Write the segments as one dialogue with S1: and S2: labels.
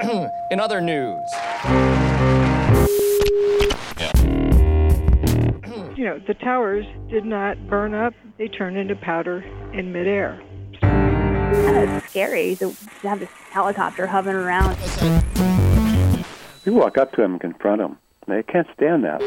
S1: In other news.
S2: The towers did not burn up. They turned into powder in midair.
S3: It's scary to have this helicopter hovering around.
S4: You walk up to them and confront them. They can't stand that.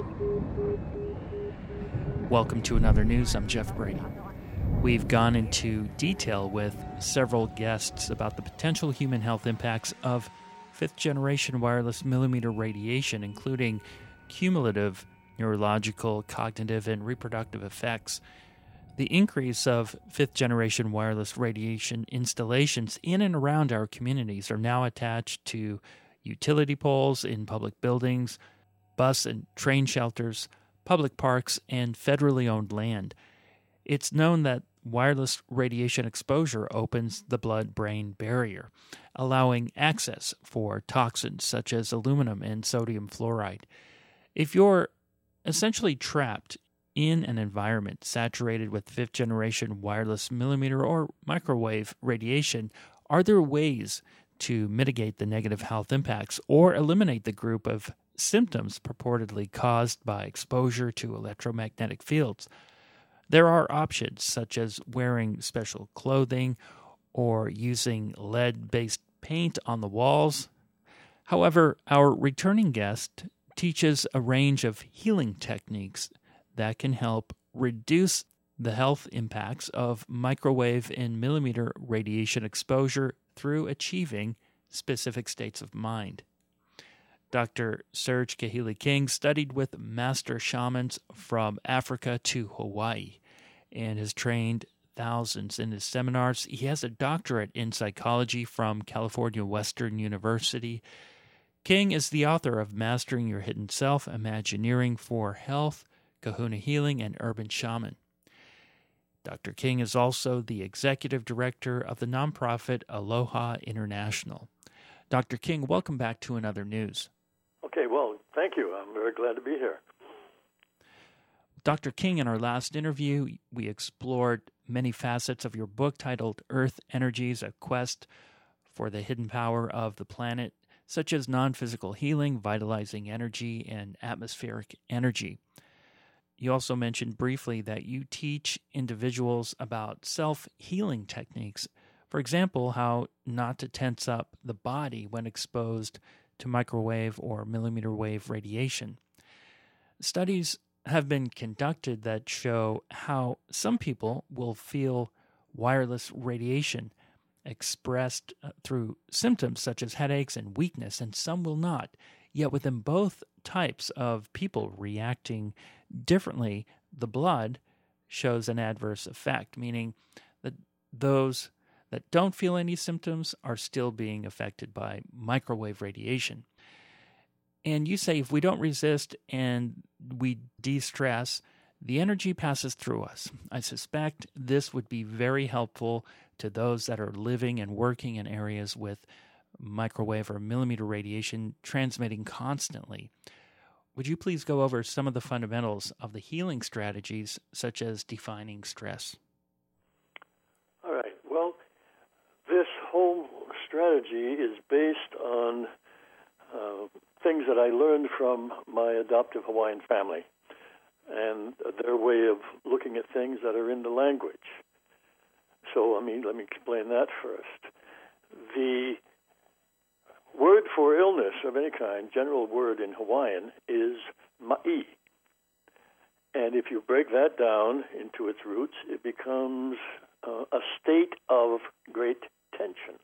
S5: Welcome to Another News. I'm Jeff Brady. We've gone into detail with several guests about the potential human health impacts of fifth-generation wireless millimeter radiation, including cumulative neurological, cognitive, and reproductive effects. The increase of fifth-generation wireless radiation installations in and around our communities are now attached to utility poles in public buildings, bus and train shelters, public parks, and federally owned land. It's known that wireless radiation exposure opens the blood-brain barrier, allowing access for toxins such as aluminum and sodium fluoride. If you're essentially trapped in an environment saturated with fifth-generation wireless millimeter or microwave radiation, are there ways to mitigate the negative health impacts or eliminate the group of symptoms purportedly caused by exposure to electromagnetic fields? There are options such as wearing special clothing or using lead-based paint on the walls. However, our returning guest teaches a range of healing techniques that can help reduce the health impacts of microwave and millimeter radiation exposure through achieving specific states of mind. Dr. Serge Kahili King studied with master shamans from Africa to Hawaii and has trained thousands in his seminars. He has a doctorate in psychology from California Western University. King is the author of Mastering Your Hidden Self, Imagineering for Health, Kahuna Healing, and Urban Shaman. Dr. King is also the executive director of the nonprofit Aloha International. Dr. King, welcome back to Another News.
S6: Okay, well, thank you. I'm very glad to be here.
S5: Dr. King, in our last interview, we explored many facets of your book titled Earth Energies, A Quest for the Hidden Power of the Planet, such as non-physical healing, vitalizing energy, and atmospheric energy. You also mentioned briefly that you teach individuals about self-healing techniques. For example, how not to tense up the body when exposed to microwave or millimeter wave radiation. Studies have been conducted that show how some people will feel wireless radiation expressed through symptoms such as headaches and weakness, and some will not. Yet within both types of people reacting differently, the blood shows an adverse effect, meaning that those that don't feel any symptoms are still being affected by microwave radiation. And you say if we don't resist and we de-stress, the energy passes through us. I suspect this would be very helpful to those that are living and working in areas with microwave or millimeter radiation transmitting constantly. Would you please go over some of the fundamentals of the healing strategies, such as defining stress?
S6: All right. Well, this whole strategy is based on things that I learned from my adoptive Hawaiian family and their way of looking at things that are in the language. So, let me explain that first. The word for illness of any kind, general word in Hawaiian, is ma'i. And if you break that down into its roots, it becomes a state of great tension.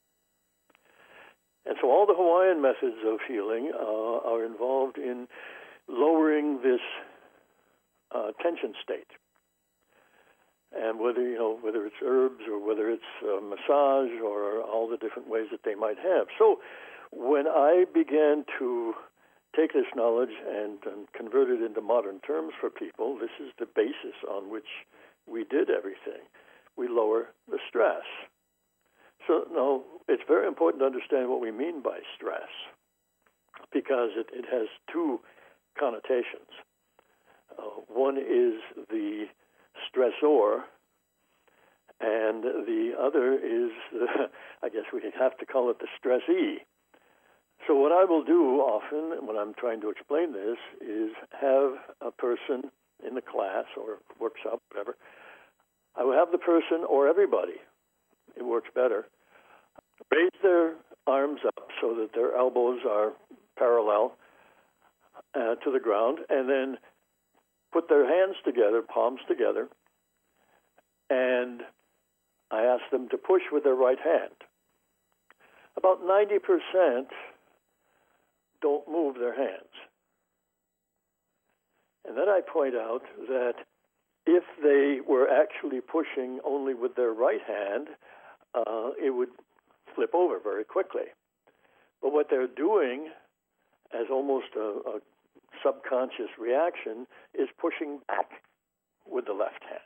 S6: And so all the Hawaiian methods of healing are involved in lowering this tension state. And whether it's herbs or whether it's massage or all the different ways that they might have. So when I began to take this knowledge and convert it into modern terms for people, this is the basis on which we did everything. We lower the stress. So now it's very important to understand what we mean by stress, because it has two connotations. One is the stressor, and the other is, I guess we have to call it the stress E. So what I will do often when I'm trying to explain this is have a person in the class or workshop, whatever, I will have the person or everybody, it works better, raise their arms up so that their elbows are parallel to the ground, and then put their hands together, palms together, and I ask them to push with their right hand. About 90% don't move their hands. And then I point out that if they were actually pushing only with their right hand, it would flip over very quickly. But what they're doing as almost a subconscious reaction is pushing back with the left hand.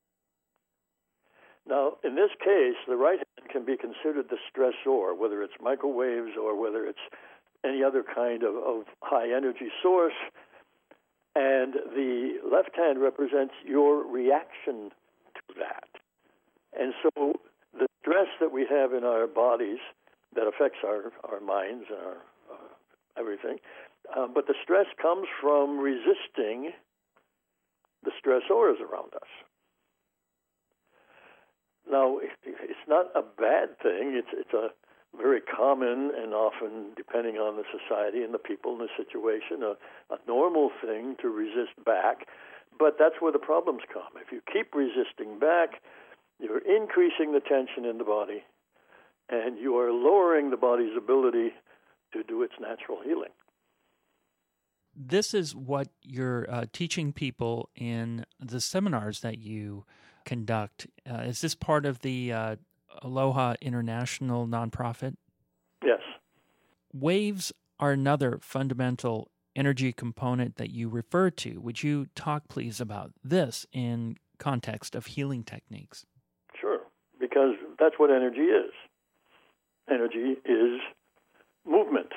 S6: Now, in this case, the right hand can be considered the stressor, whether it's microwaves or whether it's any other kind of high energy source, and the left hand represents your reaction to that. And so the stress that we have in our bodies that affects our minds and our everything, but the stress comes from resisting the stressors around us. Now, it's not a bad thing. It's a very common and often, depending on the society and the people and the situation, a normal thing to resist back. But that's where the problems come. If you keep resisting back, you're increasing the tension in the body, and you are lowering the body's ability to do its natural healing.
S5: This is what you're teaching people in the seminars that you conduct. Is this part of the Aloha International nonprofit?
S6: Yes.
S5: Waves are another fundamental energy component that you refer to. Would you talk, please, about this in context of healing techniques?
S6: Sure, because that's what energy is. Energy is movement.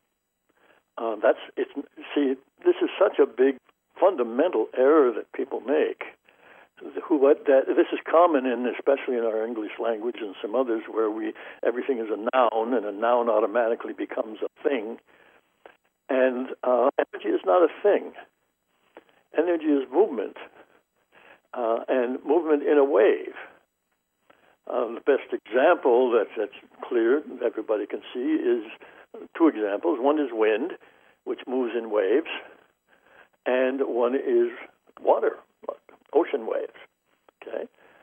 S6: This is such a big fundamental error that people make. This is common especially in our English language and some others, where everything is a noun, and a noun automatically becomes a thing. And energy is not a thing. Energy is movement, and movement in a wave. The best example that's clear, everybody can see, is two examples. One is wind, which moves in waves, and one is water, ocean waves. Okay,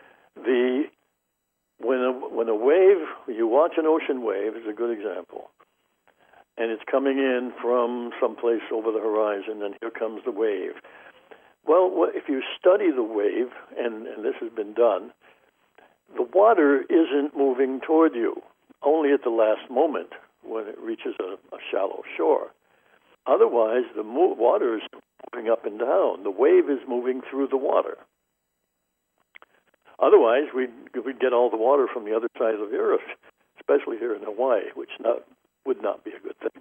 S6: when a wave, you watch an ocean wave, is a good example, and it's coming in from someplace over the horizon, and here comes the wave. Well, if you study the wave, and this has been done, the water isn't moving toward you, only at the last moment when it reaches a shallow shore. Otherwise, the water is moving up and down. The wave is moving through the water. Otherwise, we'd get all the water from the other side of the earth, especially here in Hawaii, which would not be a good thing.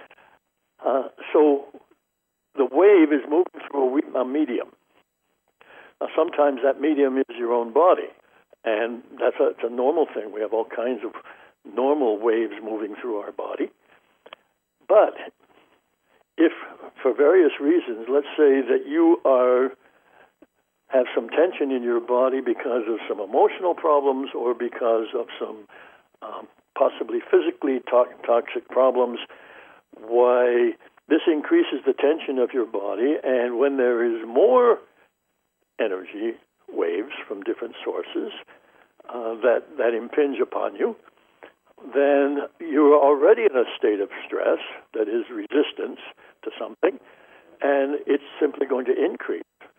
S6: So the wave is moving through a medium. Now, sometimes that medium is your own body, and it's a normal thing. We have all kinds of normal waves moving through our body. But if, for various reasons, let's say that you have some tension in your body because of some emotional problems or because of some possibly physically toxic problems, why this increases the tension of your body, and when there is more energy waves from different sources that impinge upon you, then you're already in a state of stress, that is resistance to something, and it's simply going to increase.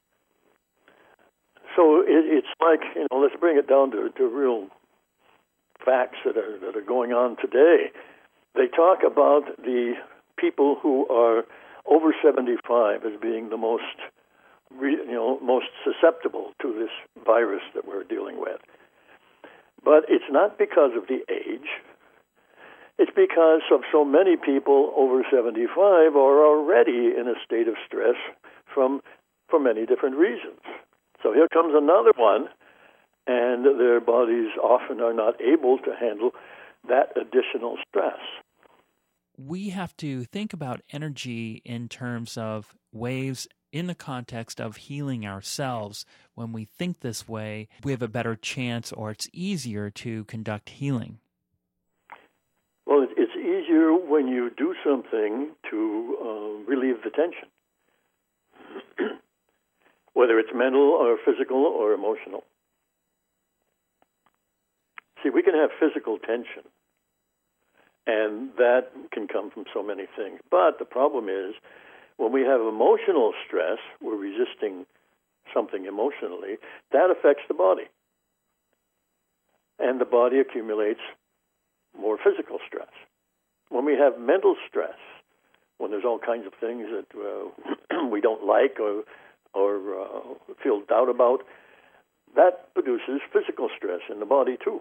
S6: So it's like, let's bring it down to real facts that are going on today. They talk about the people who are over 75 as being the most susceptible to this virus that we're dealing with. But it's not because of the age. It's because of so many people over 75 are already in a state of stress for many different reasons. So here comes another one, and their bodies often are not able to handle that additional stress.
S5: We have to think about energy in terms of waves in the context of healing ourselves. When we think this way, we have a better chance, or it's easier to conduct healing.
S6: Well, it's easier when you do something to relieve the tension, whether it's mental or physical or emotional. See, we can have physical tension, and that can come from so many things. But the problem is, when we have emotional stress, we're resisting something emotionally, that affects the body. And the body accumulates more physical stress. When we have mental stress, when there's all kinds of things that we don't like or feel doubt about, that produces physical stress in the body too.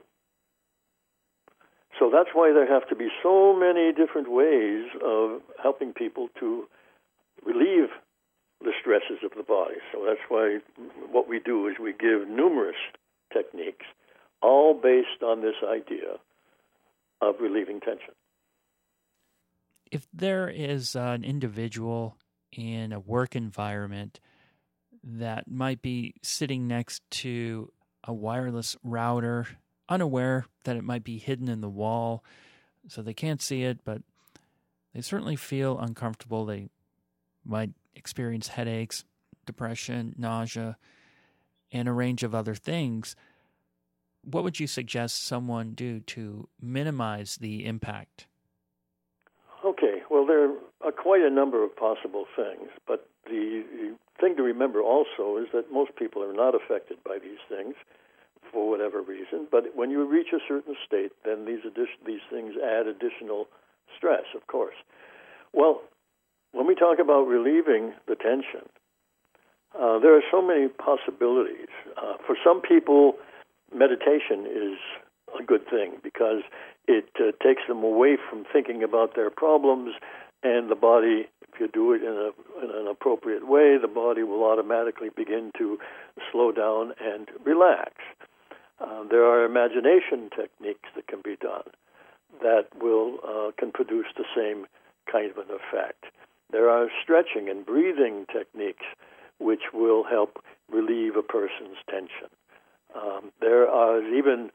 S6: So that's why there have to be so many different ways of helping people to relieve the stresses of the body. So that's why what we do is we give numerous techniques, all based on this idea of relieving tension.
S5: If there is an individual in a work environment that might be sitting next to a wireless router, unaware that it might be hidden in the wall, so they can't see it, but they certainly feel uncomfortable. They might experience headaches, depression, nausea, and a range of other things. What would you suggest someone do to minimize the impact?
S6: Okay, well, there are quite a number of possible things, but the thing to remember also is that most people are not affected by these things for whatever reason, but when you reach a certain state, then these things add additional stress, of course. Well, when we talk about relieving the tension, there are so many possibilities. For some people, meditation is a good thing because it takes them away from thinking about their problems, and the body, if you do it in an appropriate way, the body will automatically begin to slow down and relax. There are imagination techniques that can be done that can produce the same kind of an effect. There are stretching and breathing techniques which will help relieve a person's tension. There are even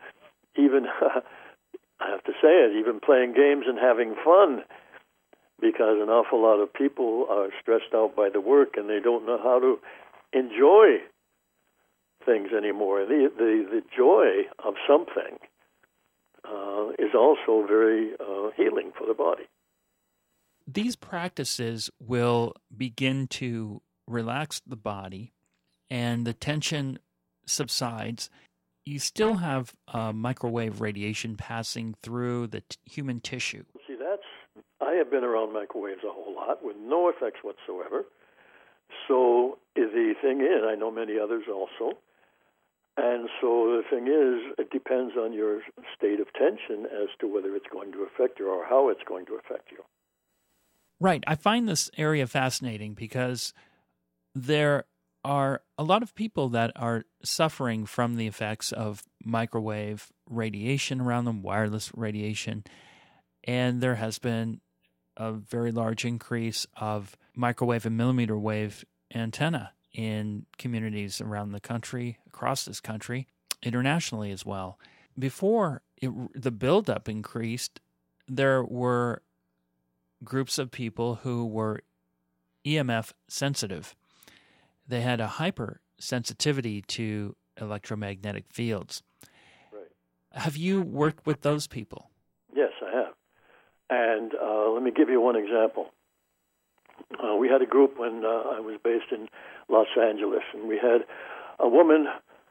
S6: I have to say it, even playing games and having fun, because an awful lot of people are stressed out by the work and they don't know how to enjoy things anymore. The joy of something is also very healing for the body.
S5: These practices will begin to relax the body and the tension subsides. You still have microwave radiation passing through the human tissue.
S6: See, I have been around microwaves a whole lot with no effects whatsoever. So the thing is, I know many others also, and so the thing is, it depends on your state of tension as to whether it's going to affect you or how it's going to affect you.
S5: Right. I find this area fascinating because there are a lot of people that are suffering from the effects of microwave radiation around them, wireless radiation, and there has been a very large increase of microwave and millimeter wave antenna in communities around the country, across this country, internationally as well. Before the buildup increased, there were groups of people who were EMF sensitive. They had a hypersensitivity to electromagnetic fields.
S6: Right.
S5: Have you worked with those people?
S6: Yes, I have. And let me give you one example. We had a group when I was based in Los Angeles, and we had a woman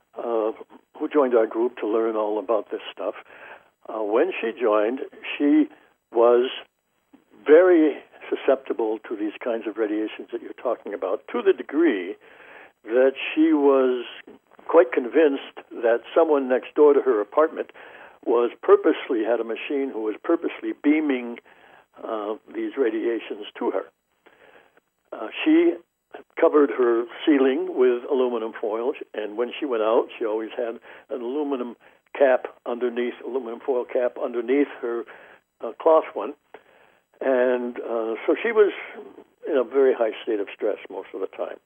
S6: who joined our group to learn all about this stuff. When she joined, she was very susceptible to these kinds of radiations that you're talking about, to the degree that she was quite convinced that someone next door to her apartment had a machine who was purposely beaming these radiations to her. She covered her ceiling with aluminum foil, and when she went out, she always had an aluminum foil cap underneath her cloth one. And so she was in a very high state of stress most of the time.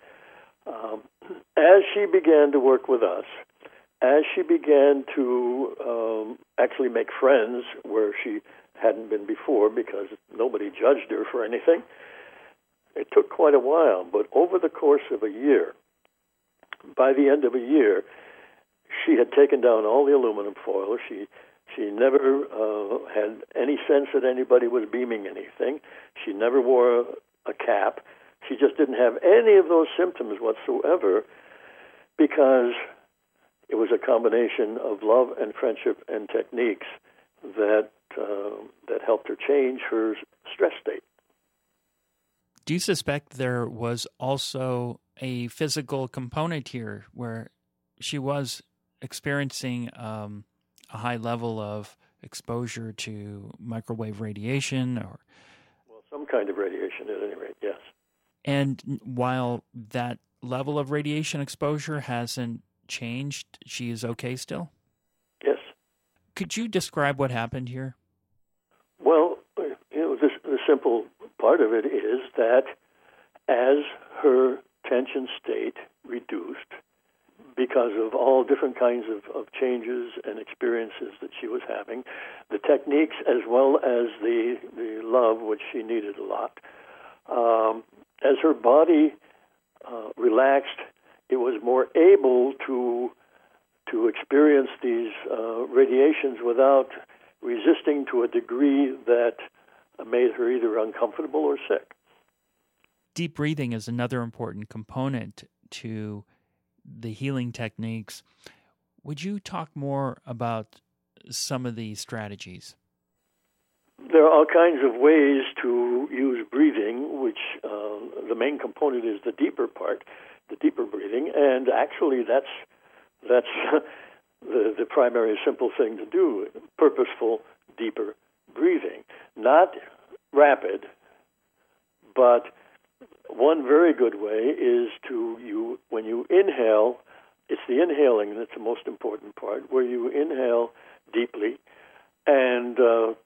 S6: As she began to work with us, as she began to actually make friends where she hadn't been before because nobody judged her for anything, it took quite a while. But over the course of a year, by the end of a year, she had taken down all the aluminum foil. She never had any sense that anybody was beaming anything. She never wore a cap. She just didn't have any of those symptoms whatsoever because it was a combination of love and friendship and techniques that helped her change her stress state.
S5: Do you suspect there was also a physical component here where she was experiencing a high level of exposure to microwave radiation or
S6: some kind of radiation at any rate, yes.
S5: And while that level of radiation exposure hasn't changed, she is okay still?
S6: Yes.
S5: Could you describe what happened here?
S6: Well, the simple part of it is that as her tension state reduced, because of all different kinds of changes and experiences that she was having, the techniques as well as the love, which she needed a lot, as her body relaxed, it was more able to experience these radiations without resisting to a degree that made her either uncomfortable or sick.
S5: Deep breathing is another important component to the healing techniques. Would you talk more about some of these strategies?
S6: There are all kinds of ways to use breathing, which the main component is the deeper part, the deeper breathing, and actually that's the primary simple thing to do, purposeful, deeper breathing. Not rapid, but one very good way is when you inhale, it's the inhaling that's the most important part, where you inhale deeply and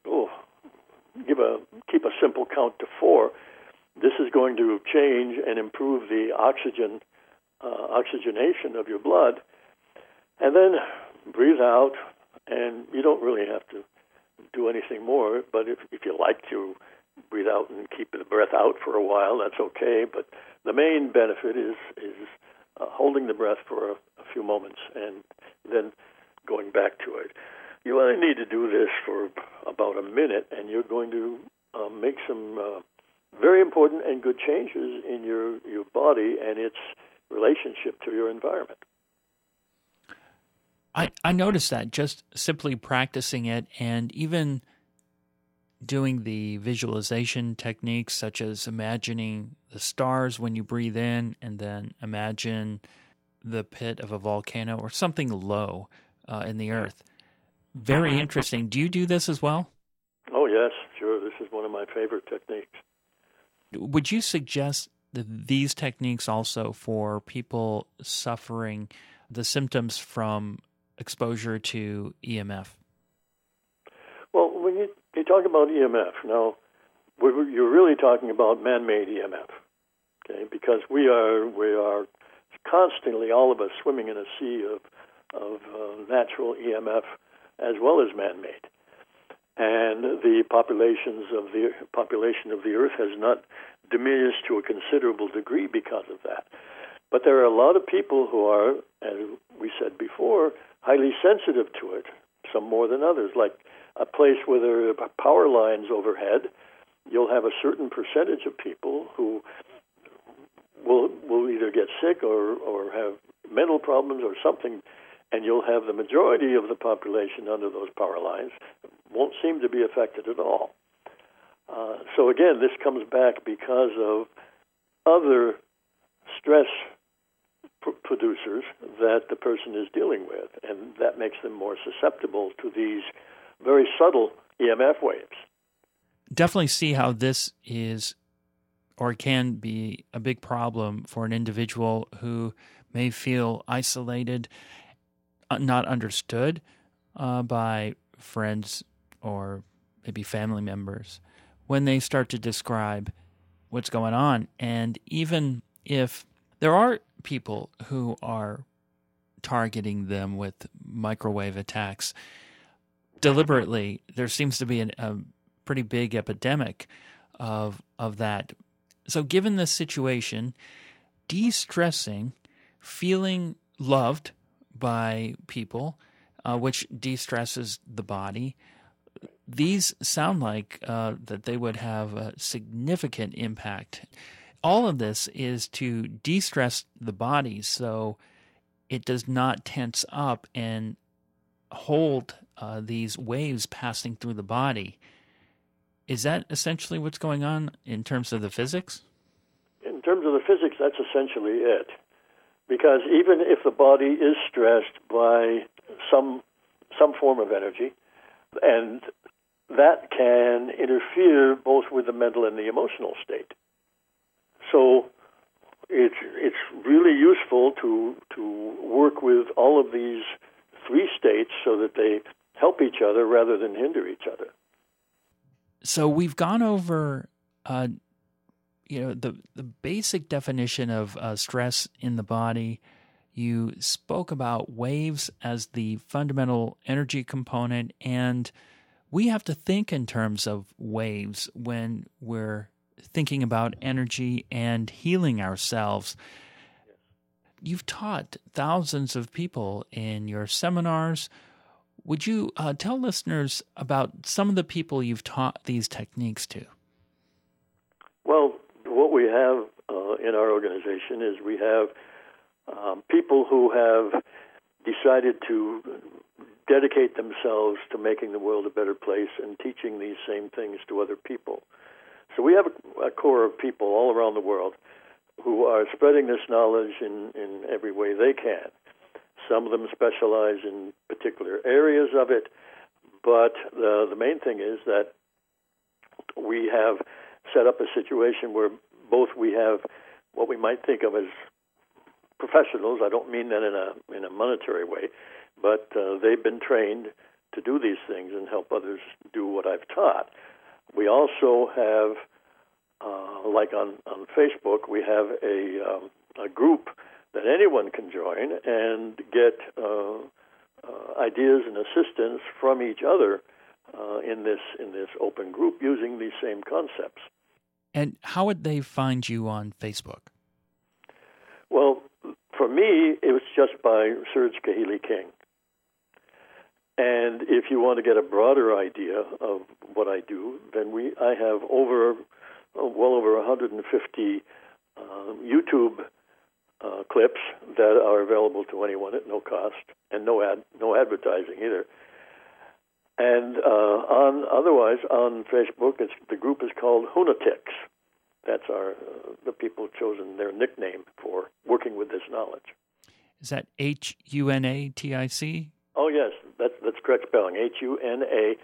S6: keep a simple count to 4. This is going to change and improve the oxygenation of your blood. And then breathe out, and you don't really have to do anything more, but if you like to breathe out and keep the breath out for a while, that's okay. But the main benefit is holding the breath for a few moments and then going back to it. You only need to do this for about a minute, and you're going to make some very important and good changes in your body and its relationship to your environment.
S5: I noticed that just simply practicing it and even doing the visualization techniques such as imagining the stars when you breathe in and then imagine the pit of a volcano or something low in the earth. Very interesting. Do you do this as well?
S6: Oh, yes, sure. This is one of my favorite techniques.
S5: Would you suggest these techniques also for people suffering the symptoms from exposure to EMF?
S6: Well, when you talk about EMF, now you're really talking about man-made EMF, okay? Because we are constantly, all of us, swimming in a sea of natural EMF as well as man-made, and the population of the Earth has not diminished to a considerable degree because of that. But there are a lot of people who are, as we said before, highly sensitive to it, some more than others. Like a place where there are power lines overhead, you'll have a certain percentage of people who will either get sick or have mental problems or something, and you'll have the majority of the population under those power lines won't seem to be affected at all. So again, this comes back because of other stress producers that the person is dealing with, and that makes them more susceptible to these very subtle EMF waves.
S5: Definitely see how this is or can be a big problem for an individual who may feel isolated, not understood by friends or maybe family members when they start to describe what's going on. And even if there are people who are targeting them with microwave attacks deliberately, there seems to be a pretty big epidemic of that. So given this situation, de-stressing, feeling loved by people, which de-stresses the body, these sound like that they would have a significant impact. All of this is to de-stress the body so it does not tense up and hold these waves passing through the body. Is that essentially what's going on in terms of the physics?
S6: In terms of the physics, that's essentially it. Because even if the body is stressed by some form of energy, and that can interfere both with the mental and the emotional state. So it's really useful to work with all of these three states so that they help each other rather than hinder each other.
S5: So we've gone over the basic definition of stress in the body. You spoke about waves as the fundamental energy component, and we have to think in terms of waves when we're thinking about energy and healing ourselves. You've taught thousands of people in your seminars. Would you tell listeners about some of the people you've taught these techniques to?
S6: Well, what we have in our organization is we have people who have decided to dedicate themselves to making the world a better place and teaching these same things to other people. So we have a core of people all around the world who are spreading this knowledge in every way they can. Some of them specialize in particular areas of it, but the main thing is that we have set up a situation where both we have what we might think of as professionals. I don't mean that in a monetary way, but they've been trained to do these things and help others do what I've taught. We also have, like on Facebook, we have a group that anyone can join and get ideas and assistance from each other in this open group using these same concepts.
S5: And how would they find you on Facebook?
S6: Well, for me, it was just by Serge Kahili King. And if you want to get a broader idea of what I do, then I have well over 150 YouTube clips that are available to anyone at no cost and no advertising either. And otherwise on Facebook, the group is called Hunatics. That's the people have chosen their nickname for working with this knowledge.
S5: Is that Hunatic?
S6: Oh yes, that's correct spelling. Hunatic.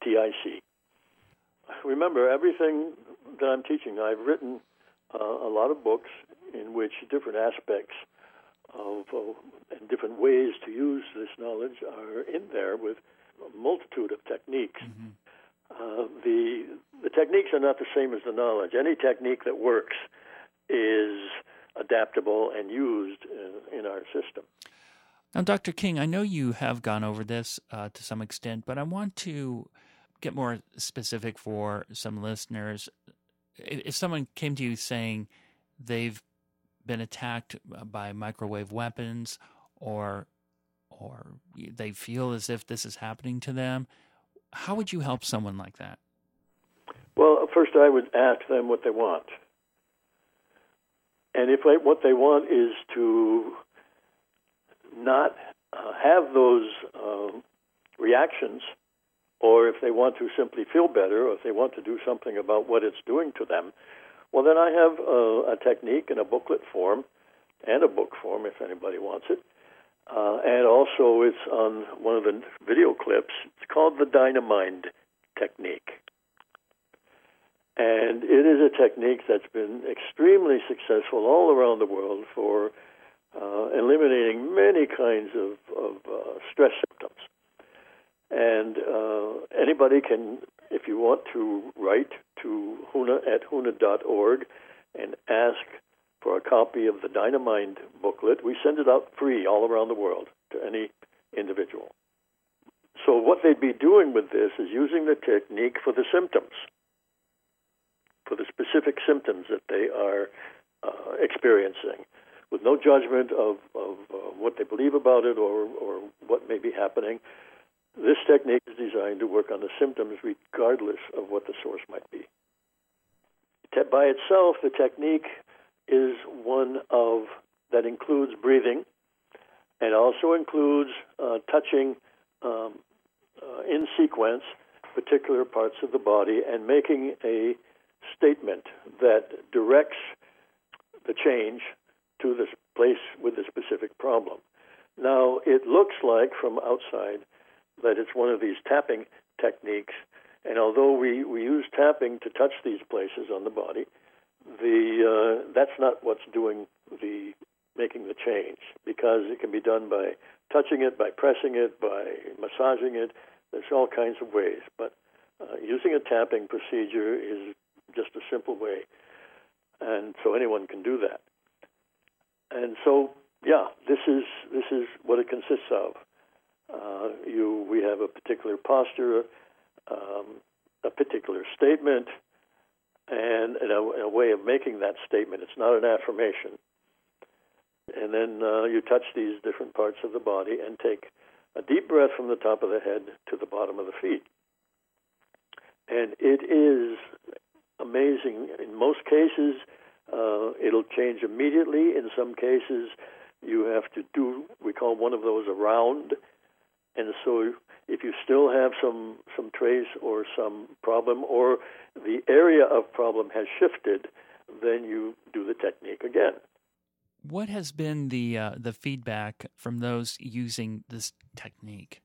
S6: Remember, everything that I'm teaching, I've written a lot of books in which different aspects of and different ways to use this knowledge are in there with a multitude of techniques. Mm-hmm. The techniques are not the same as the knowledge. Any technique that works is adaptable and used in our system.
S5: Now, Dr. King, I know you have gone over this to some extent, but I want to get more specific for some listeners. If someone came to you saying they've been attacked by microwave weapons or they feel as if this is happening to them, how would you help someone like that?
S6: Well, first I would ask them what they want. And if what they want is to not have those reactions, or if they want to simply feel better, or if they want to do something about what it's doing to them, well, then I have a technique in a booklet form and a book form if anybody wants it. And also it's on one of the video clips. It's called the Dynamind technique. And it is a technique that's been extremely successful all around the world for eliminating many kinds of stress symptoms. And anybody can, if you want to, write to huna@huna.org and ask for a copy of the Dynamind booklet. We send it out free all around the world to any individual. So what they'd be doing with this is using the technique for the symptoms, for the specific symptoms that they are experiencing, with no judgment of what they believe about it or what may be happening. This technique is designed to work on the symptoms regardless of what the source might be. By itself, the technique is one that includes breathing and also includes touching in sequence particular parts of the body and making a statement that directs the change to this place with the specific problem. Now, it looks like from outside that it's one of these tapping techniques, and although we use tapping to touch these places on the body, that's not what's making the change, because it can be done by touching it, by pressing it, by massaging it. There's all kinds of ways, but using a tapping procedure is just a simple way, and so anyone can do that. And so, this is what it consists of. We have a particular posture, a particular statement, and a way of making that statement. It's not an affirmation. And then you touch these different parts of the body and take a deep breath from the top of the head to the bottom of the feet. And it is amazing. In most cases, it'll change immediately. In some cases, you have to do, we call one of those a round. And so if you still have some trace or some problem, or the area of problem has shifted, then you do the technique again.
S5: What has been the feedback from those using this technique?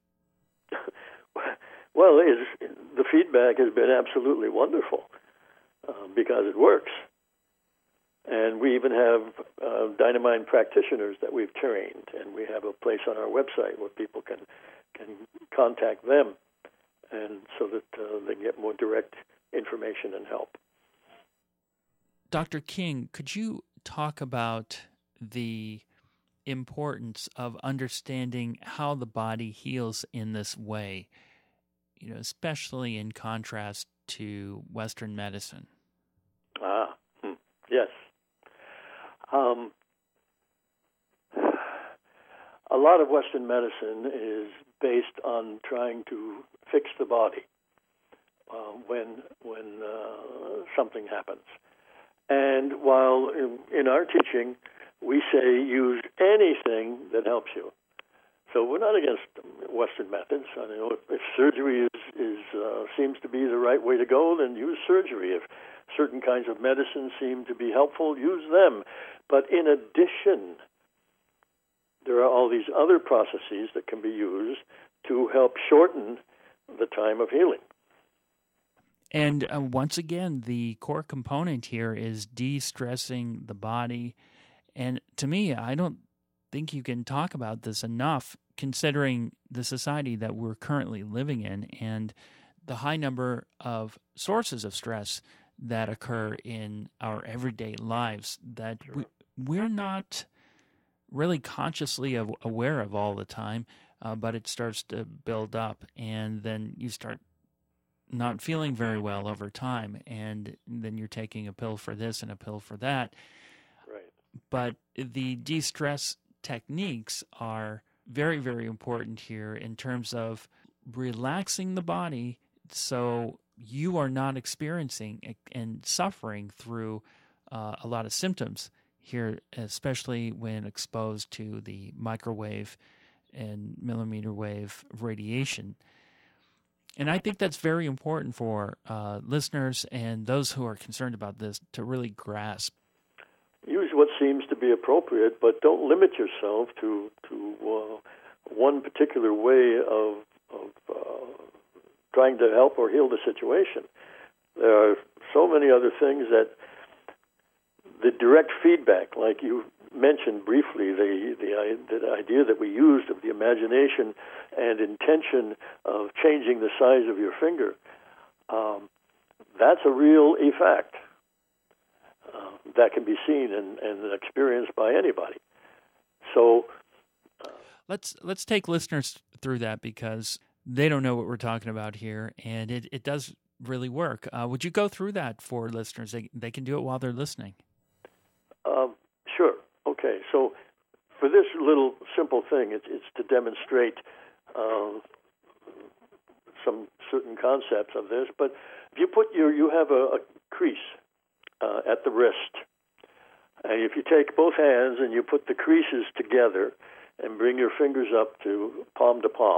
S6: Well, the feedback has been absolutely wonderful because it works. And we even have Dynamind practitioners that we've trained, and we have a place on our website where people can contact them, and so that they get more direct information and help.
S5: Dr. King, could you talk about the importance of understanding how the body heals in this way, especially in contrast to Western medicine?
S6: Yes. A lot of Western medicine is based on trying to fix the body when something happens. And while in our teaching we say use anything that helps you, so we're not against Western methods. If surgery seems to be the right way to go, then use surgery. If certain kinds of medicine seem to be helpful, use them. But in addition, there are all these other processes that can be used to help shorten the time of healing.
S5: And once again, the core component here is de-stressing the body. And to me, I don't think you can talk about this enough, considering the society that we're currently living in and the high number of sources of stress that occur in our everyday lives that we're not really consciously aware of all the time, but it starts to build up, and then you start not feeling very well over time, and then you're taking a pill for this and a pill for that.
S6: Right.
S5: But the de-stress techniques are very, very important here in terms of relaxing the body so you are not experiencing and suffering through a lot of symptoms here, especially when exposed to the microwave and millimeter wave radiation. And I think that's very important for listeners and those who are concerned about this to really grasp.
S6: Use what seems to be appropriate, but don't limit yourself to one particular way of trying to help or heal the situation. There are so many other things that the direct feedback, like you mentioned briefly, the idea that we used of the imagination and intention of changing the size of your finger, that's a real effect that can be seen and experienced by anybody. So
S5: let's take listeners through that, because they don't know what we're talking about here, and it does really work. Would you go through that for listeners? They can do it while they're listening.
S6: Sure. Okay. So for this little simple thing, it's to demonstrate some certain concepts of this. But if you have a crease at the wrist, and if you take both hands and you put the creases together and bring your fingers up to palm,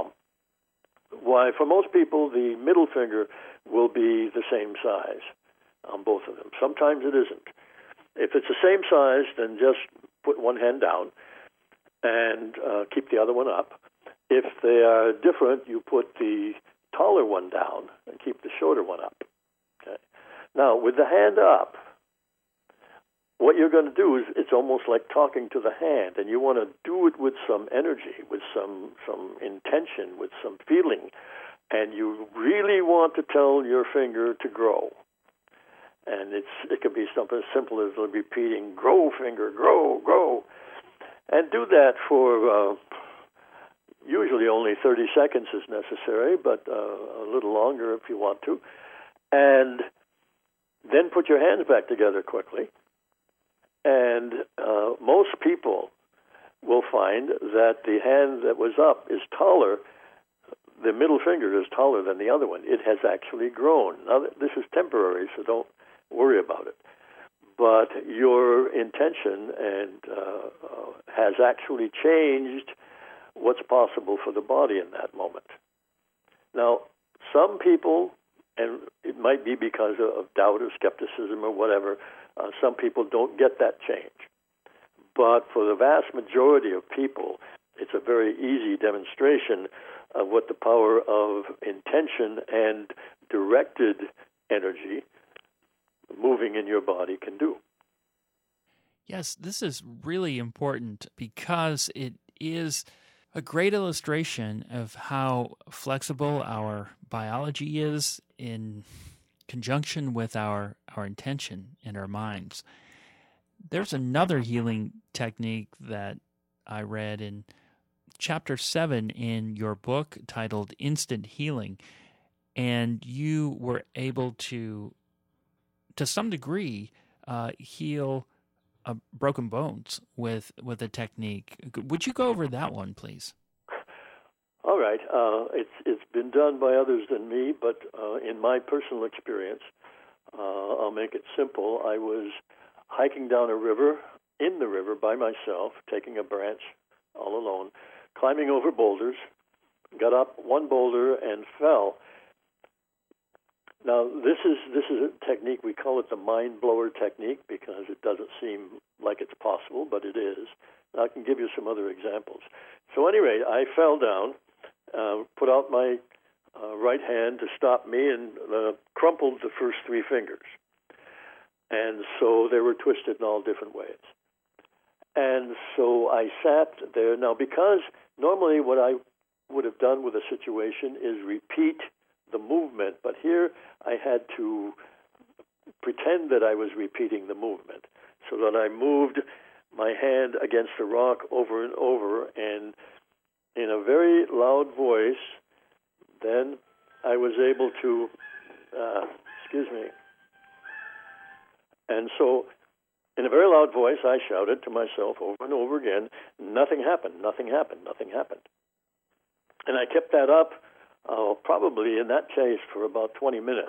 S6: why, for most people, the middle finger will be the same size on both of them. Sometimes it isn't. If it's the same size, then just put one hand down and keep the other one up. If they are different, you put the taller one down and keep the shorter one up. Okay. Now, with the hand up, what you're going to do is it's almost like talking to the hand, and you want to do it with some energy, with some intention, with some feeling, and you really want to tell your finger to grow. And it could be something as simple as repeating, grow, finger, grow, grow. And do that for usually only 30 seconds is necessary, but a little longer if you want to. And then put your hands back together quickly. And most people will find that the hand that was up is taller. The middle finger is taller than the other one. It has actually grown. Now, this is temporary, so don't worry about it. But your intention has actually changed what's possible for the body in that moment. Now, some people, and it might be because of doubt or skepticism or whatever, some people don't get that change. But for the vast majority of people, it's a very easy demonstration of what the power of intention and directed energy moving in your body can do.
S5: Yes, this is really important because it is a great illustration of how flexible our biology is in conjunction with our intention in our minds. There's another healing technique that I read in Chapter 7 in your book titled Instant Healing, and you were able to some degree, heal broken bones with a technique. Would you go over that one, please?
S6: All right. It's been done by others than me, but in my personal experience, I'll make it simple. I was hiking down in the river by myself, taking a branch all alone, climbing over boulders, got up one boulder and fell. Now, this is a technique, we call it the mind blower technique because it doesn't seem like it's possible, but it is. And I can give you some other examples. So anyway, I fell down, put out my right hand to stop me, and crumpled the first three fingers. And so they were twisted in all different ways. And so I sat there. Now, because normally what I would have done with a situation is repeat the movement, but here I had to pretend that I was repeating the movement, so that I moved my hand against the rock over and over, and in a very loud voice, then I was able to, and so in a very loud voice, I shouted to myself over and over again, nothing happened, nothing happened, nothing happened. And I kept that up probably in that case for about 20 minutes.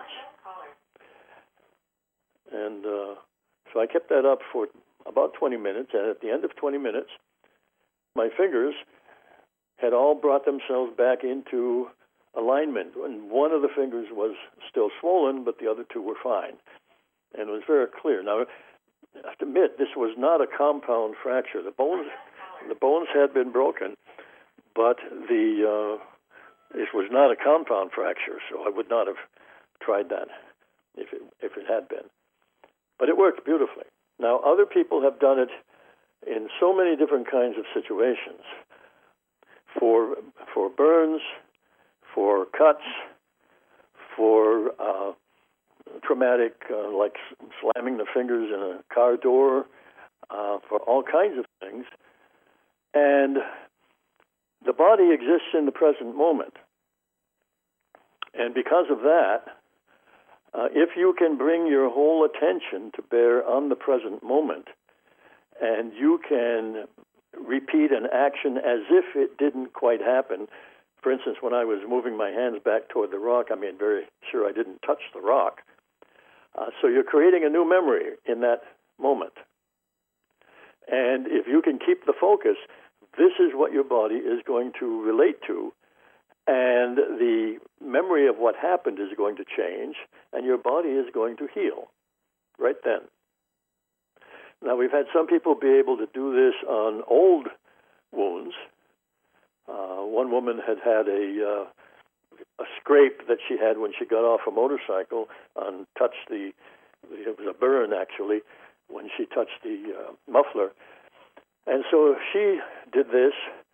S6: And so I kept that up for about 20 minutes, and at the end of 20 minutes, my fingers had all brought themselves back into alignment. And one of the fingers was still swollen, but the other two were fine. And it was very clear. Now, I have to admit, this was not a compound fracture. The bones had been broken, but this was not a compound fracture, so I would not have tried that. if it had been. But it worked beautifully. Now, other people have done it in so many different kinds of situations. For burns, for cuts, for traumatic, like slamming the fingers in a car door, for all kinds of things. And the body exists in the present moment. And because of that, if you can bring your whole attention to bear on the present moment, and you can repeat an action as if it didn't quite happen. For instance, when I was moving my hands back toward the rock, I made very sure I didn't touch the rock. So you're creating a new memory in that moment. And if you can keep the focus, this is what your body is going to relate to. And the memory of what happened is going to change, and your body is going to heal right then. Now, we've had some people be able to do this on old wounds. One woman had a scrape that she had when she got off a motorcycle and touched it was a burn, actually, when she touched the muffler. And so she did this.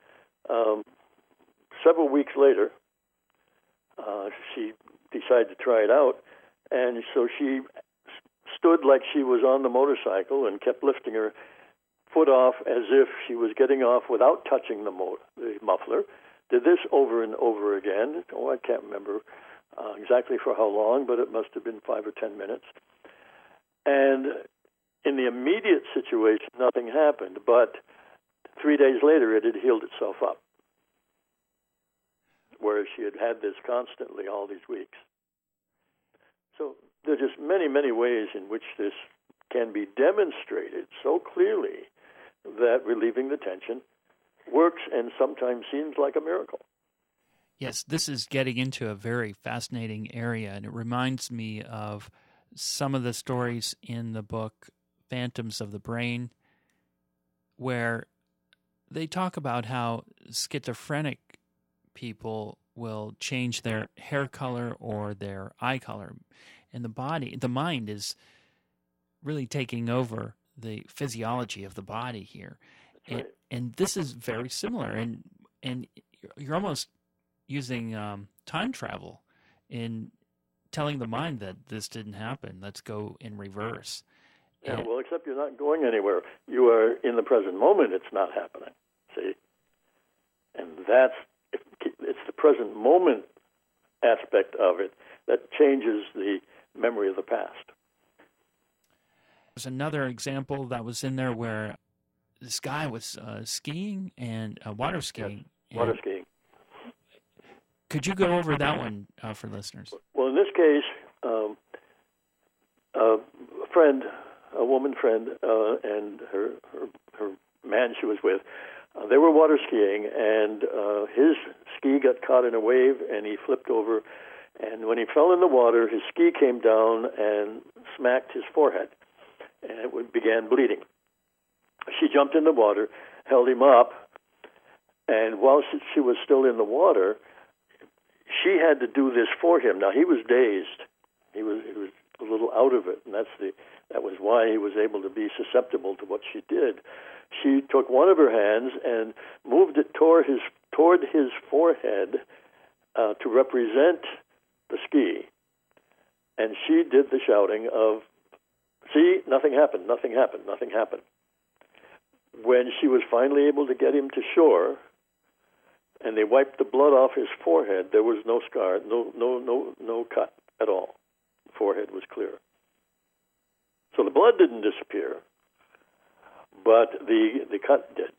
S6: Several weeks later, she decided to try it out, and so she stood like she was on the motorcycle and kept lifting her foot off as if she was getting off without touching the muffler. Did this over and over again. Oh, I can't remember exactly for how long, but it must have been 5 or 10 minutes. And in the immediate situation, nothing happened, but 3 days later, it had healed itself up, whereas she had this constantly all these weeks. So there are just many, many ways in which this can be demonstrated so clearly that relieving the tension works and sometimes seems like a miracle.
S5: Yes, this is getting into a very fascinating area, and it reminds me of some of the stories in the book Phantoms of the Brain, where they talk about how schizophrenic people will change their hair color or their eye color. And the mind is really taking over the physiology of the body here. And this is very similar. And you're almost using time travel in telling the mind that this didn't happen. Let's go in reverse.
S6: Yeah, well, except you're not going anywhere. You are in the present moment. It's not happening. See? And it's the present moment aspect of it that changes the memory of the past.
S5: There's another example that was in there where this guy was skiing and water skiing.
S6: Yes, water skiing.
S5: Could you go over that one for listeners?
S6: Well, in this case, a woman friend, and her man she was with, they were water skiing, and his ski got caught in a wave, and he flipped over. And when he fell in the water, his ski came down and smacked his forehead, and it began bleeding. She jumped in the water, held him up, and while she was still in the water, she had to do this for him. Now, he was dazed. He was a little out of it, and that was why he was able to be susceptible to what she did. She took one of her hands and moved it toward his forehead to represent the ski, and she did the shouting of, "See, nothing happened, nothing happened, nothing happened." When she was finally able to get him to shore, and they wiped the blood off his forehead, there was no scar, no cut at all. The forehead was clear. So the blood didn't disappear, but the cut did.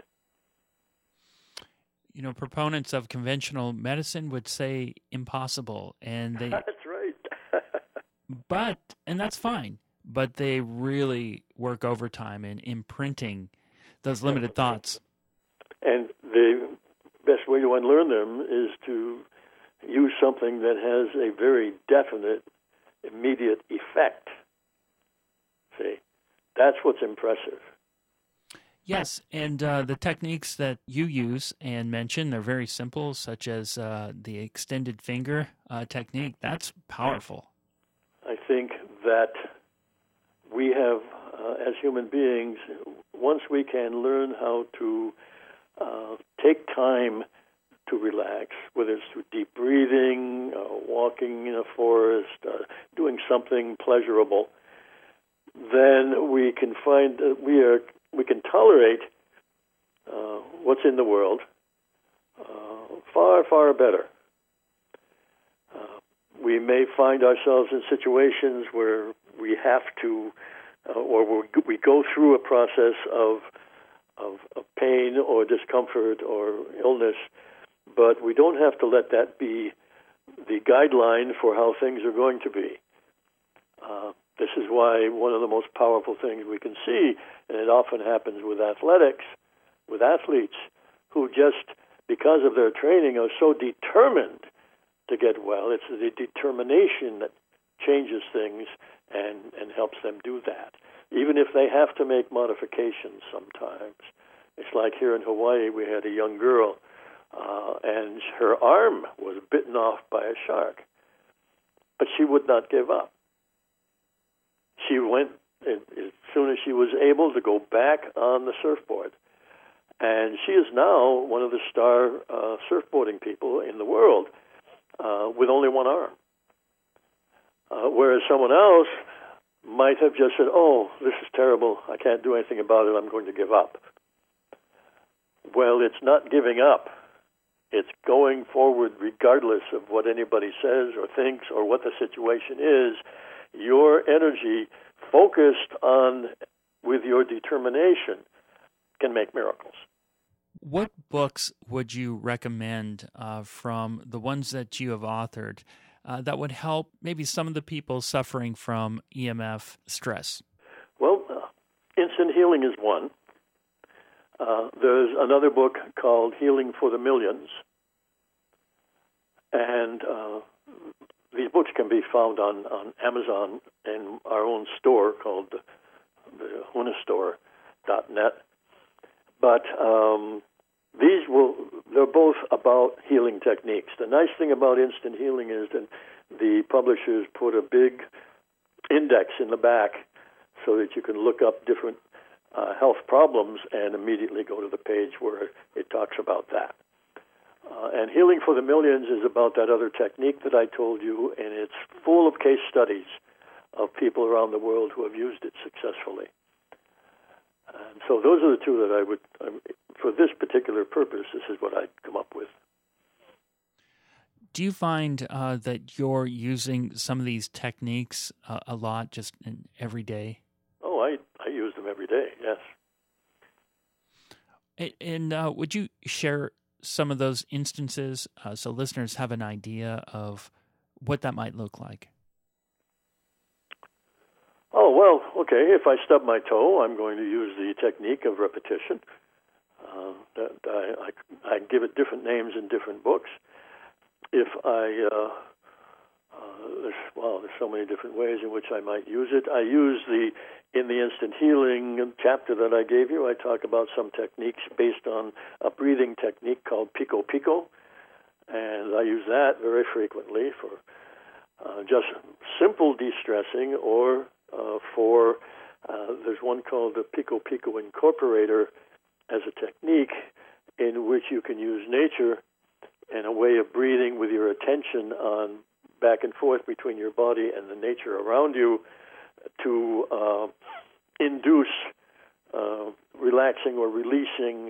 S5: You know, proponents of conventional medicine would say impossible, and they
S6: that's right.
S5: and that's fine, but they really work overtime in imprinting those limited thoughts.
S6: And the best way to unlearn them is to use something that has a very definite, immediate effect. See, that's what's impressive.
S5: Yes, and the techniques that you use and mention, they're very simple, such as the extended finger technique. That's powerful.
S6: I think that we have, as human beings, once we can learn how to take time to relax, whether it's through deep breathing, walking in a forest, doing something pleasurable, then we can find we can tolerate what's in the world far, far better. We may find ourselves in situations where we have to, or we go through a process of pain or discomfort or illness, but we don't have to let that be the guideline for how things are going to be. This is why one of the most powerful things we can see, and it often happens with athletics, with athletes, who just, because of their training, are so determined to get well. It's the determination that changes things and helps them do that, even if they have to make modifications sometimes. It's like here in Hawaii, we had a young girl, and her arm was bitten off by a shark, but she would not give up. She went as soon as she was able to go back on the surfboard. And she is now one of the star surfboarding people in the world with only one arm. Whereas someone else might have just said, oh, this is terrible, I can't do anything about it, I'm going to give up. Well, it's not giving up. It's going forward regardless of what anybody says or thinks or what the situation is. Your energy focused on with your determination can make miracles.
S5: What books would you recommend from the ones that you have authored that would help maybe some of the people suffering from EMF stress?
S6: Well, Instant Healing is one. There's another book called Healing for the Millions. And these books can be found on Amazon in our own store called the hunastore.net. But they're both about healing techniques. The nice thing about Instant Healing is that the publishers put a big index in the back so that you can look up different health problems and immediately go to the page where it talks about that. And Healing for the Millions is about that other technique that I told you, and it's full of case studies of people around the world who have used it successfully. And so those are the two that I would, for this particular purpose, this is what I'd come up with.
S5: Do you find that you're using some of these techniques a lot, just every day?
S6: Oh, I use them every day, yes.
S5: And would you share some of those instances so listeners have an idea of what that might look like?
S6: Oh, well, okay, if I stub my toe, I'm going to use the technique of repetition. I give it different names in different books. If there's so many different ways in which I might use it. I use in the Instant Healing chapter that I gave you, I talk about some techniques based on a breathing technique called Pico Pico, and I use that very frequently for just simple de-stressing, or there's one called the Pico Pico Incorporator as a technique in which you can use nature and a way of breathing with your attention on back and forth between your body and the nature around you to induce relaxing or releasing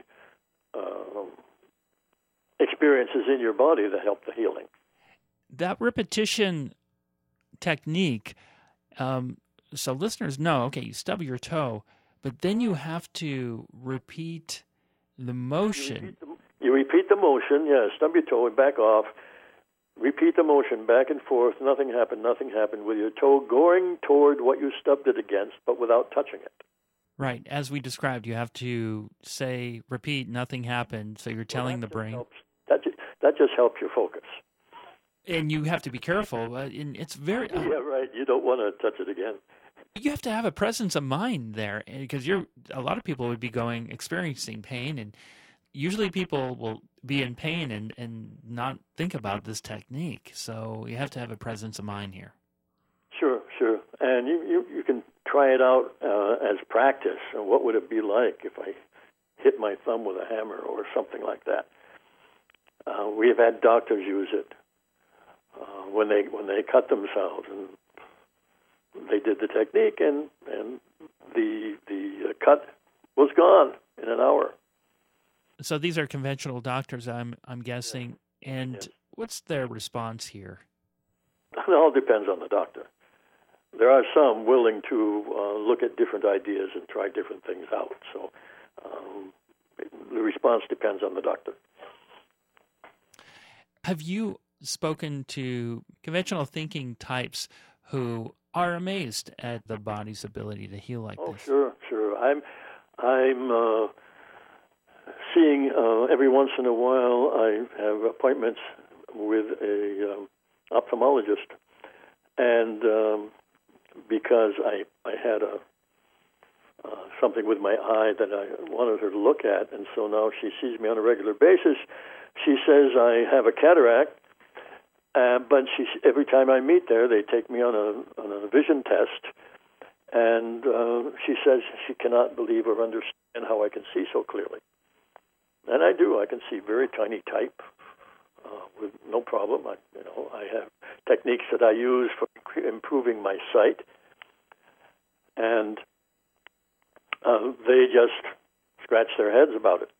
S6: experiences in your body that help the healing.
S5: That repetition technique, so listeners know, okay, you stub your toe, but then you have to repeat the motion.
S6: You repeat the motion, yeah, stub your toe and back off. Repeat the motion back and forth. Nothing happened with your toe going toward what you stubbed it against, but without touching it.
S5: Right. As we described, you have to say, repeat, nothing happened, so you're telling the brain.
S6: That just helps your focus.
S5: And you have to be careful. And it's very...
S6: yeah, right. You don't want to touch it again.
S5: You have to have a presence of mind there, because a lot of people would be experiencing pain, and usually people will be in pain and not think about this technique. So you have to have a presence of mind here.
S6: Sure. And you can try it out as practice. And what would it be like if I hit my thumb with a hammer or something like that? We have had doctors use it when they cut themselves, and they did the technique, and the cut was gone in an hour.
S5: So these are conventional doctors, I'm guessing. And
S6: Yes.
S5: what's their response here?
S6: It all depends on the doctor. There are some willing to look at different ideas and try different things out. So the response depends on the doctor.
S5: Have you spoken to conventional thinking types who are amazed at the body's ability to heal like this?
S6: Sure. I'm seeing every once in a while. I have appointments with a ophthalmologist, and because I had something with my eye that I wanted her to look at, and so now she sees me on a regular basis. She says I have a cataract, but every time I meet there, they take me on a vision test, and she says she cannot believe or understand how I can see so clearly. And I do. I can see very tiny type with no problem. I have techniques that I use for improving my sight, and they just scratch their heads about it.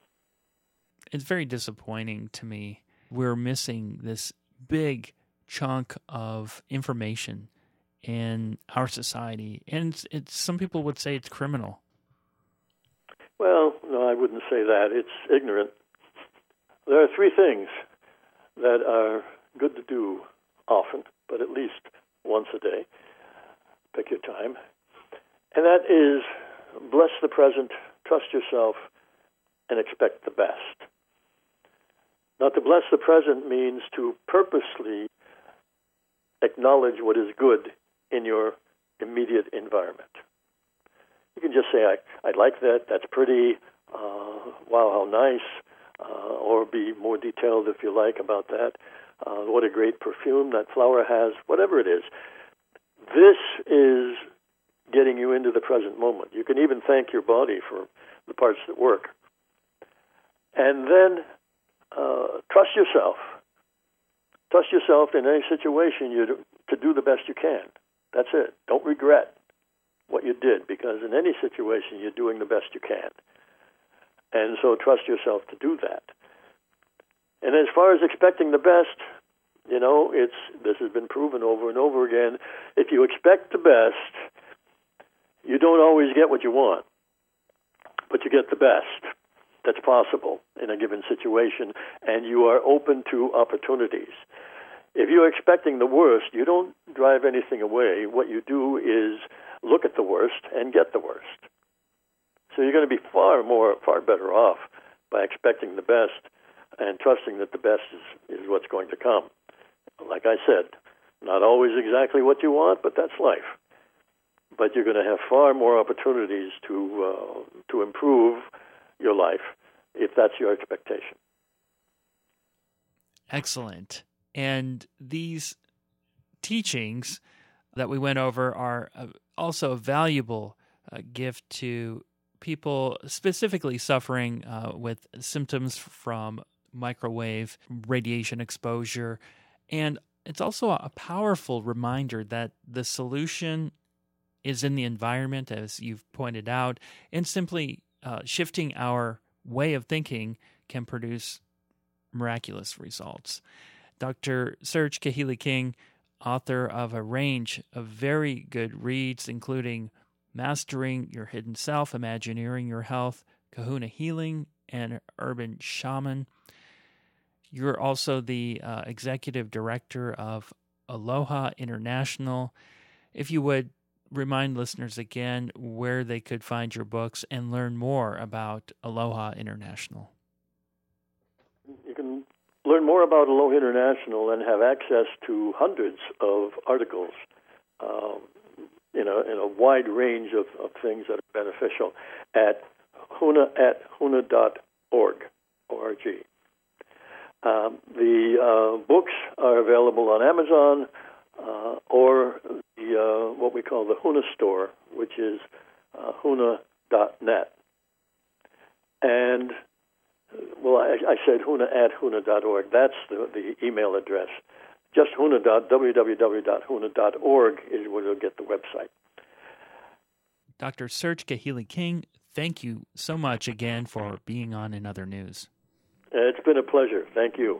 S5: It's very disappointing to me. We're missing this big chunk of information in our society, and some people would say it's criminal.
S6: Well, no, I wouldn't say that. It's ignorant. There are three things that are good to do often, but at least once a day. Pick your time. And that is bless the present, trust yourself, and expect the best. Now, to bless the present means to purposely acknowledge what is good in your immediate environment. You can just say, I like that, that's pretty, wow, how nice, or be more detailed if you like about that. What a great perfume that flower has, whatever it is. This is getting you into the present moment. You can even thank your body for the parts that work. And then trust yourself. Trust yourself in any situation to do the best you can. That's it. Don't regret what you did, because in any situation you're doing the best you can. And so trust yourself to do that. And as far as expecting the best, this has been proven over and over again. If you expect the best, you don't always get what you want, but you get the best that's possible in a given situation, and you are open to opportunities. If you're expecting the worst, you don't drive anything away. What you do is look at the worst and get the worst. So you're going to be far better off by expecting the best and trusting that the best is what's going to come. Like I said, not always exactly what you want, but that's life. But you're going to have far more opportunities to improve your life if that's your expectation.
S5: Excellent. And these teachings that we went over are also a valuable gift to people specifically suffering with symptoms from microwave radiation exposure. And it's also a powerful reminder that the solution is in the environment, as you've pointed out, and simply shifting our way of thinking can produce miraculous results. Dr. Serge Kahili-King, author of a range of very good reads, including Mastering Your Hidden Self, Imagineering Your Health, Kahuna Healing, and Urban Shaman. You're also the executive director of Aloha International. If you would remind listeners again where they could find your books and learn more about Aloha International.
S6: You can learn more about Aloha International and have access to hundreds of articles in a wide range of things that are beneficial at huna.org. O-R-G. The books are available on Amazon, or the what we call the Huna store, which is huna.net. And, well, I said huna@huna.org. That's the email address. Just www.huna.org is where you'll get the website.
S5: Dr. Serge Kahili-King, thank you so much again for being on In Other News.
S6: It's been a pleasure. Thank you.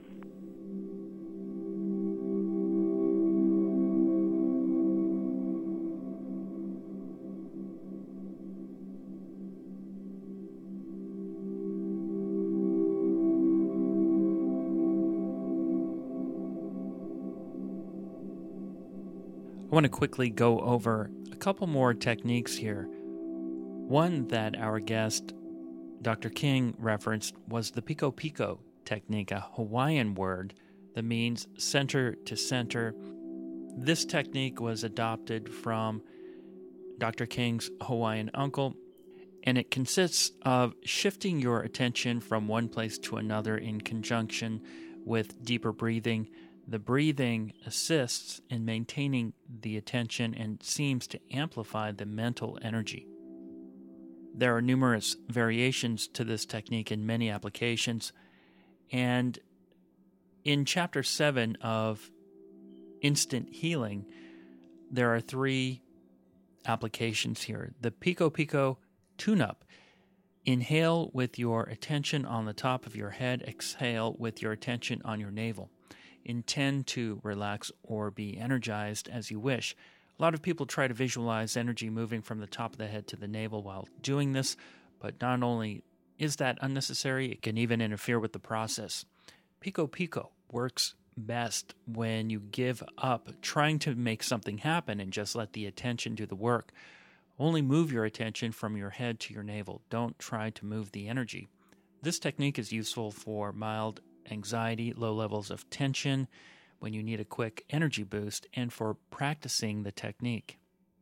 S5: I want to quickly go over a couple more techniques here. One that our guest, Dr. King, referenced was the Piko Piko technique, a Hawaiian word that means center to center. This technique was adopted from Dr. King's Hawaiian uncle, and it consists of shifting your attention from one place to another in conjunction with deeper breathing. The breathing assists in maintaining the attention and seems to amplify the mental energy. There are numerous variations to this technique in many applications, and in Chapter 7 of Instant Healing, there are 3 applications here. The Piko Piko tune-up. Inhale with your attention on the top of your head. Exhale with your attention on your navel. Intend to relax or be energized as you wish. A lot of people try to visualize energy moving from the top of the head to the navel while doing this, but not only is that unnecessary, it can even interfere with the process. Piko Piko works best when you give up trying to make something happen and just let the attention do the work. Only move your attention from your head to your navel. Don't try to move the energy. This technique is useful for mild anxiety, low levels of tension, when you need a quick energy boost, and for practicing the technique.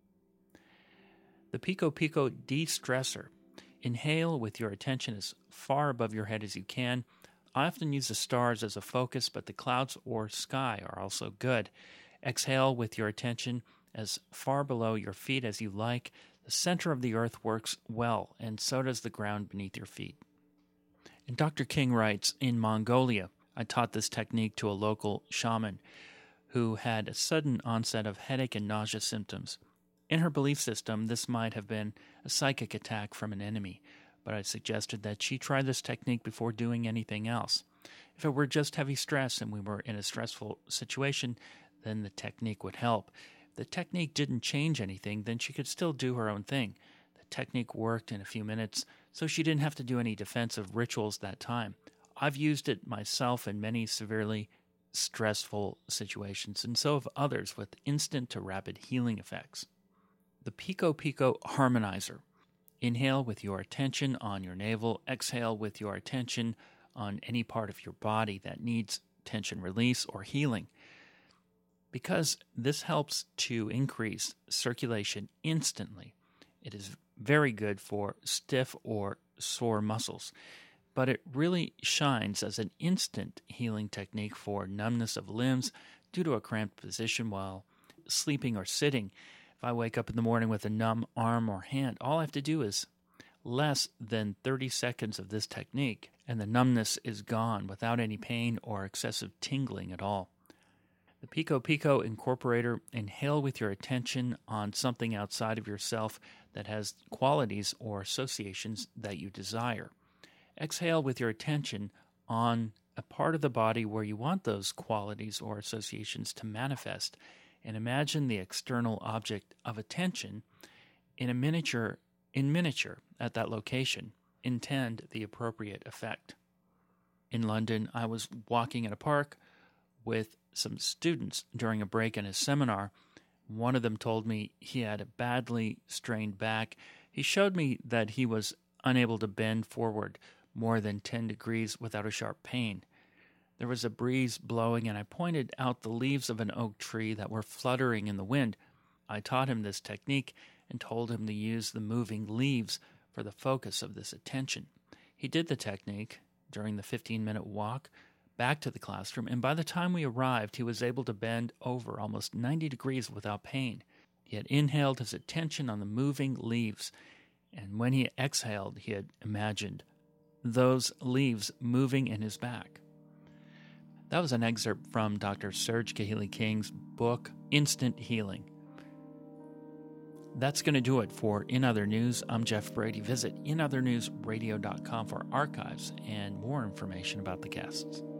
S5: The Piko Piko de-stressor. Inhale with your attention as far above your head as you can. I often use the stars as a focus, but the clouds or sky are also good. Exhale with your attention as far below your feet as you like. The center of the earth works well, and so does the ground beneath your feet. And Dr. King writes, in Mongolia, I taught this technique to a local shaman who had a sudden onset of headache and nausea symptoms. In her belief system, this might have been a psychic attack from an enemy, but I suggested that she try this technique before doing anything else. If it were just heavy stress and we were in a stressful situation, then the technique would help. If the technique didn't change anything, then she could still do her own thing. The technique worked in a few minutes, so she didn't have to do any defensive rituals that time. I've used it myself in many severely stressful situations, and so have others with instant to rapid healing effects. The Piko Piko harmonizer. Inhale with your attention on your navel. Exhale with your attention on any part of your body that needs tension release or healing. Because this helps to increase circulation instantly, it is very good for stiff or sore muscles, but it really shines as an instant healing technique for numbness of limbs due to a cramped position while sleeping or sitting. If I wake up in the morning with a numb arm or hand, all I have to do is less than 30 seconds of this technique, and the numbness is gone without any pain or excessive tingling at all. The Piko Piko incorporator. Inhale with your attention on something outside of yourself that has qualities or associations that you desire. Exhale with your attention on a part of the body where you want those qualities or associations to manifest, and imagine the external object of attention in miniature at that location. Intend the appropriate effect. In London, I was walking in a park with some students during a break in a seminar. One of them told me he had a badly strained back. He showed me that he was unable to bend forward more than 10 degrees without a sharp pain. There was a breeze blowing, and I pointed out the leaves of an oak tree that were fluttering in the wind. I taught him this technique and told him to use the moving leaves for the focus of this attention. He did the technique during the 15-minute walk back to the classroom, and by the time we arrived, he was able to bend over almost 90 degrees without pain. He had inhaled his attention on the moving leaves, and when he exhaled, he had imagined those leaves moving in his back. That was an excerpt from Dr. Serge Kahili-King's book, Instant Healing. That's going to do it for In Other News. I'm Jeff Brady. Visit inothernewsradio.com for archives and more information about the guests.